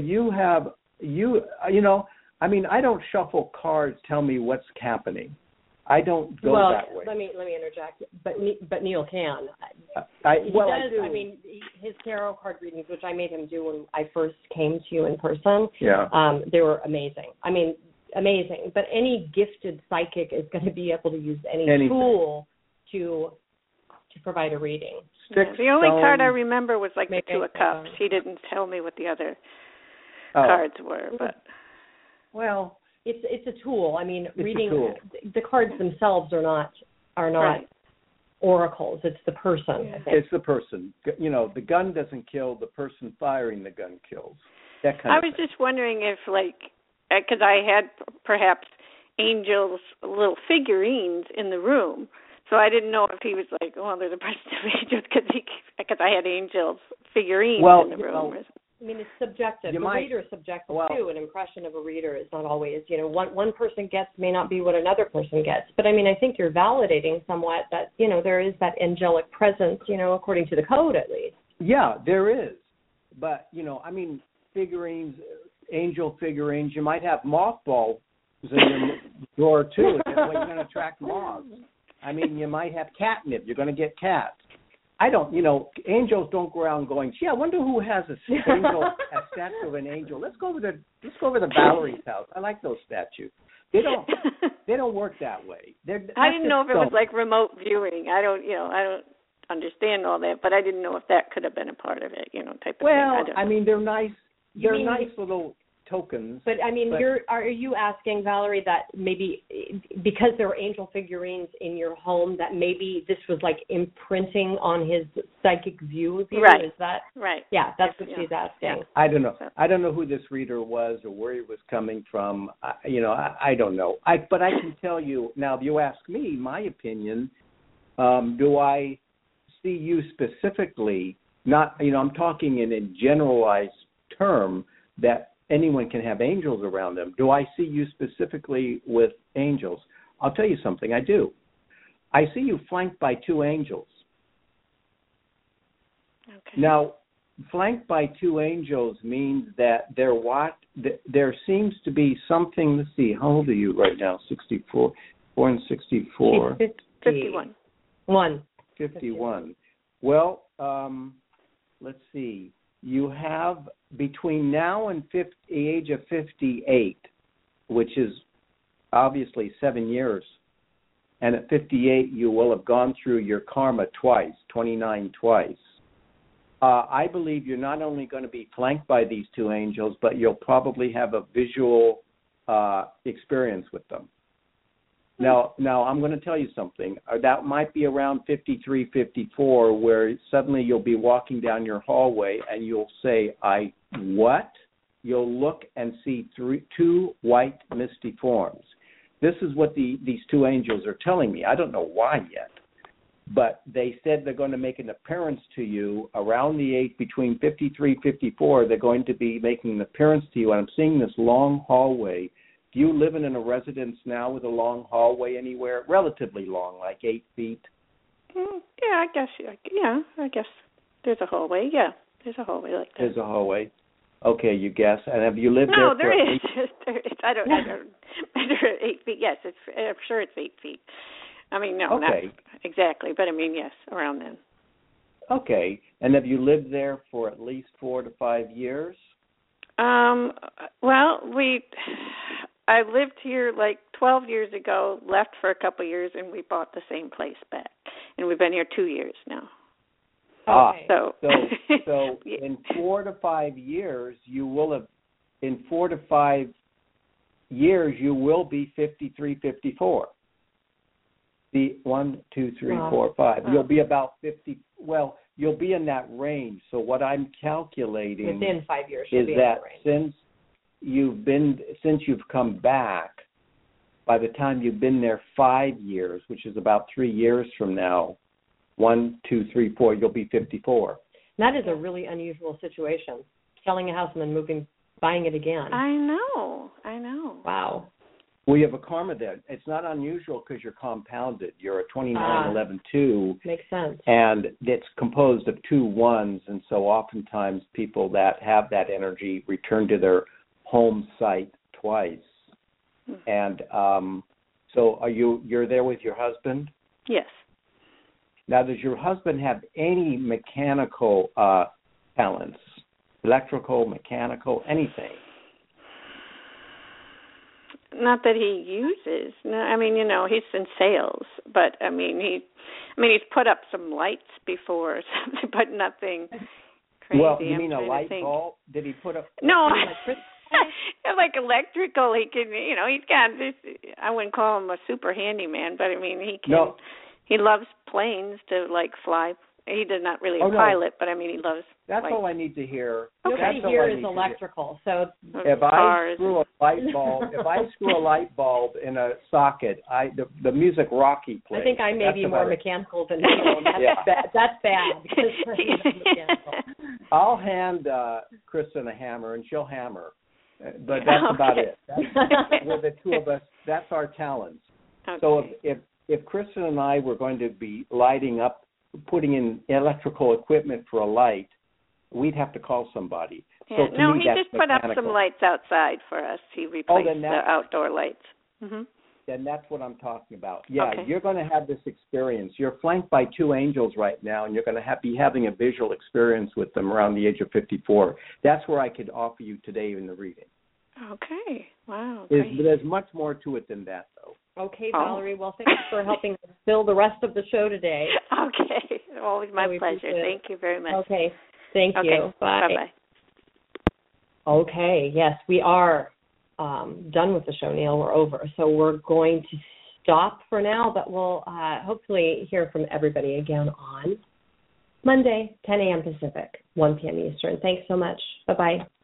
Speaker 2: I don't shuffle cards, tell me what's happening. I don't go that way.
Speaker 1: Let me interject. But Neil can.
Speaker 2: I
Speaker 1: do.
Speaker 2: I
Speaker 1: mean, his tarot card readings, which I made him do when I first came to you in person, they were amazing. I mean, amazing. But any gifted psychic is going to be able to use any tool to provide a reading.
Speaker 7: The only card I remember was like the 2 of Cups. He didn't tell me what the other cards were, but
Speaker 1: it's a tool. I mean, reading the cards themselves are not right. Oracles. It's the person.
Speaker 2: Yeah. It's the person. The gun doesn't kill. The person firing the gun kills. That kind of thing.
Speaker 7: I was just wondering if, because I had perhaps angels, little figurines in the room. So I didn't know if he was like, well, there's a person of angels because I had angels figurines in the room.
Speaker 1: I mean, it's subjective. The reader is subjective too. An impression of a reader is not always, one person gets may not be what another person gets. But I mean, I think you're validating somewhat that, there is that angelic presence, according to the code at least.
Speaker 2: Yeah, there is. But, figurines, angel figurines, you might have mothballs in your drawer too. That's why you're going to attract moths. I mean, you might have catnip. You're going to get cats. I don't, angels don't go around going, gee, I wonder who has a statue of an angel. Let's go over to Valerie's house. I like those statues. They don't work that way.
Speaker 7: I didn't know if it was like remote viewing. I don't understand all that, but I didn't know if that could have been a part of it, type of thing.
Speaker 2: Well, I mean, they're nice. They're nice little tokens.
Speaker 1: But I mean, are you asking, Valerie, that maybe because there were angel figurines in your home, that maybe this was like imprinting on his psychic view of you?
Speaker 7: Right.
Speaker 1: Is that
Speaker 7: right?
Speaker 1: Yeah, that's what she's asking.
Speaker 2: I don't know. I don't know who this reader was or where he was coming from. I don't know. But I can tell you now. If you ask me, my opinion, do I see you specifically? Not, I'm talking in a generalized term that anyone can have angels around them. Do I see you specifically with angels? I'll tell you something. I do. I see you flanked by 2 angels.
Speaker 7: Okay.
Speaker 2: Now, flanked by 2 angels means that there seems to be something. Let's see. How old are you right now? 64. Born 64.
Speaker 7: 51.
Speaker 2: 51. Well, let's see. You have between now and the age of 58, which is obviously 7 years, and at 58 you will have gone through your karma twice, 29 twice. I believe you're not only going to be flanked by these 2 angels, but you'll probably have a visual experience with them. Now I'm going to tell you something. That might be around 53, 54, where suddenly you'll be walking down your hallway and you'll say, what? You'll look and see 2 white misty forms. This is what these 2 angels are telling me. I don't know why yet, but they said they're going to make an appearance to you around the age between 53, 54. They're going to be making an appearance to you, and I'm seeing this long hallway. Do you live in a residence now with a long hallway anywhere? Relatively long, like 8 feet?
Speaker 7: Yeah, I guess. Yeah, I guess there's a hallway. Yeah, there's a hallway like that.
Speaker 2: There's a hallway.
Speaker 4: Okay, you guess. And have you lived
Speaker 7: No,
Speaker 4: there?
Speaker 7: there is. There is. I don't measure 8 feet. Yes, I'm sure it's 8 feet. I mean, no, not exactly, but I mean, yes, around then.
Speaker 4: Okay. And have you lived there for at least 4 to 5 years?
Speaker 7: Well, I lived here like 12 years ago, left for a couple of years, and we bought the same place back. And we've been here 2 years now.
Speaker 1: Okay.
Speaker 4: So in 4 to 5 years, you will have, in 4 to 5 years, you will be 53, 54. The 1, 2, 3, 4, 5. You'll be about 50. Well, you'll be in that range. So what I'm calculating
Speaker 1: within 5 years
Speaker 4: is that since you've come back, by the time you've been there 5 years, which is about 3 years from now, 1, 2, 3, 4, you'll be 54.
Speaker 1: That is a really unusual situation. Selling a house and then buying it again.
Speaker 7: I know.
Speaker 1: Wow.
Speaker 4: Well, you have a karma there. It's not unusual because you're compounded. You're a 29, 11, 2.
Speaker 1: Makes sense.
Speaker 4: And it's composed of 2 1s, and so oftentimes people that have that energy return to their home site twice. And so you're there with your husband?
Speaker 7: Yes.
Speaker 4: Now, does your husband have any mechanical talents? Electrical, mechanical, anything?
Speaker 7: Not that he uses. No, I mean, he's in sales, but he's put up some lights before or something, but nothing crazy.
Speaker 4: Well, you mean a light bulb? Did he put up?
Speaker 7: No, like electrical. He can, he's got this. I wouldn't call him a super handyman, but I mean, he can.
Speaker 4: No.
Speaker 7: He loves planes to fly. He does not really pilot, but I mean, he loves.
Speaker 4: That's all I need to hear.
Speaker 1: Nobody here is electrical, so
Speaker 4: if I screw a light bulb in a socket, the music Rocky plays.
Speaker 1: I think I may be more mechanical than you. That's bad because I'm mechanical.
Speaker 4: I'll hand Kristen a hammer and she'll hammer, but that's about it. With the two of us, that's our talents.
Speaker 7: Okay.
Speaker 4: So if Kristen and I were going to be lighting up, putting in electrical equipment for a light, we'd have to call somebody.
Speaker 7: Yeah.
Speaker 4: So
Speaker 7: he just put up some lights outside for us. He replaced the outdoor lights. Mm-hmm.
Speaker 4: Then that's what I'm talking about. Yeah, You're going to have this experience. You're flanked by 2 angels right now, and you're going to be having a visual experience with them around the age of 54. That's where I could offer you today in the reading.
Speaker 7: Okay. Wow.
Speaker 4: There's much more to it than that, though.
Speaker 1: Okay, Valerie. Well, thanks for helping us fill the rest of the show today.
Speaker 7: Okay. Always my pleasure. Thank you very much.
Speaker 1: Okay. Thank you. Bye.
Speaker 7: Bye-bye.
Speaker 1: Okay. Yes, we are done with the show, Neil. We're over. So we're going to stop for now, but we'll hopefully hear from everybody again on Monday, 10 a.m. Pacific, 1 p.m. Eastern. Thanks so much. Bye-bye.